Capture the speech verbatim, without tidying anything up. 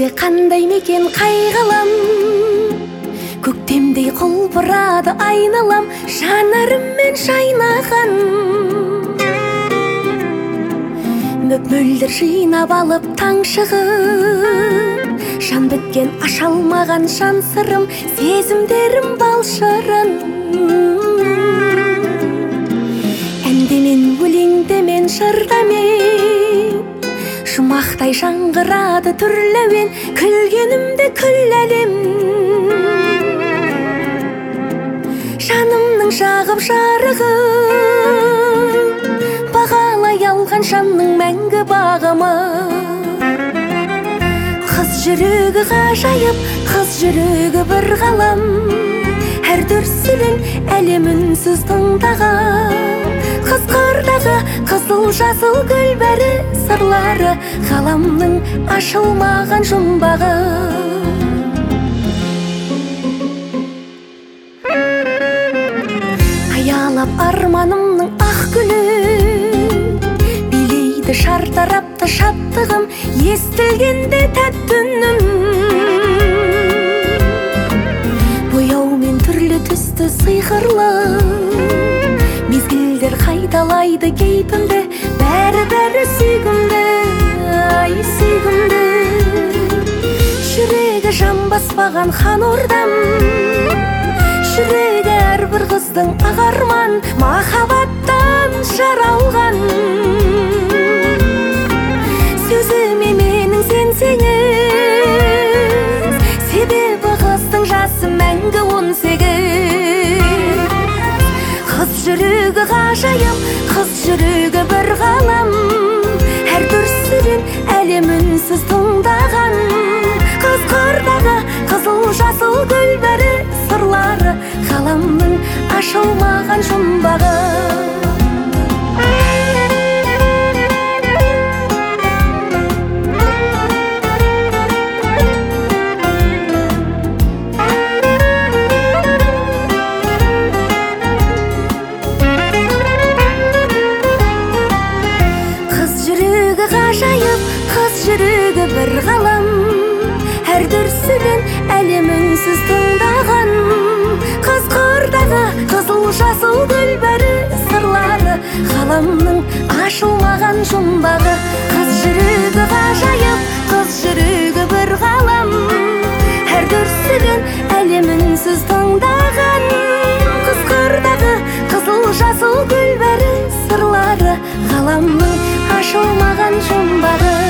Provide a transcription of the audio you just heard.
Сенде қандай мекен қайғылам, көктемдей құлпырады айналам, жанарыммен шайнаған. Мөп-мөлдір жинап алып таң шығып, жан біткен аша алмаған жан сырым, сезімдерім балшырын. Әндемен, өлеңдемен, жырдамен, жұмақтай жаңғырады түрлі әуен, күлгенімде күл әлем. Жанымның жағып жарығын, бағалай алған жанның мәңгі бағымы. Қыз жүрегі ғажайып, қыз жүрегі бір ғалам, әр дүрсілін әлем үнсіз тыңдаған. Қыз қырдағы қызыл жасыл гүл бәрі сырлары, ғаламның ашылмаған жұмбағы. Аялап арманымның ақ гүлі, билейді шартарапты шаттығым, естілгенде тәтті үнім. Бояумен түрлі түсті сыйқырлы, мезгілдер қайталайды кейпімді, бәрі-бәрі сүйгімді, ай сүйгімді. Жүрегі жамбаспаған хан ордам, жүрегі әрбір қыздың ағарман, махаббаттан жаралған. Сөзіме менің сенсеңіз, себебі қыздың жасы мәңгі он сегіз. Қыз жүрегі ғажайып, қыз жүрегі бір ғалам, әр дүрсілін әлем үнсіз тыңдаған. Қыз қырдағы қызыл жасыл гүл бәрі сырлары, ғаламның ашылмаған жұмбағы. Қыз жүрегі бір ғалам, әр дүрсілін әлем үнсіз тыңдаған. Қыз қырдағы қызыл жасыл гүл бәрі сырлары, ғаламның ашылмаған жұмбағы. Қыз жүрегі ғажайып, қыз жүрегі бір ғалам, әр дүрсілін әлем үнсіз тыңдаған. Қыз қырдағы қызыл жасыл гүл бәрі сырлары, ғаламның ашылмаған жұмбағы.